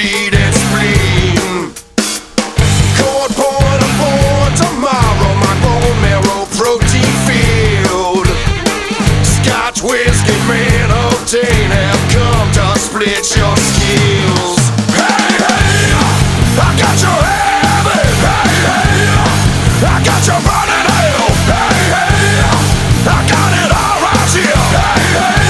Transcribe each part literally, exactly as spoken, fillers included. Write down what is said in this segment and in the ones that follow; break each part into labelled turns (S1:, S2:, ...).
S1: greed and spleen. Cold point of born tomorrow, my bone marrow protein field. Scotch whiskey men obtain have come to split your skills. Hey, hey, I got your heavy. Hey, hey, I got your burning hell. Hey, hey, I got it all right here. Hey, hey.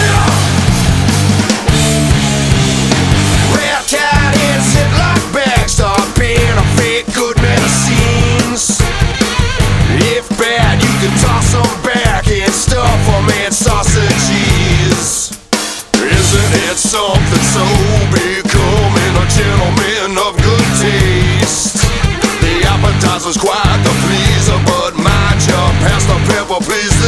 S1: Red cat hits it like backstop being a fake good medicines. If bad, you can toss them back and stuff them in sausages. Isn't it something so becoming a gentleman of good taste? The appetizer's quite the pleaser, but mind your pass the pepper, please.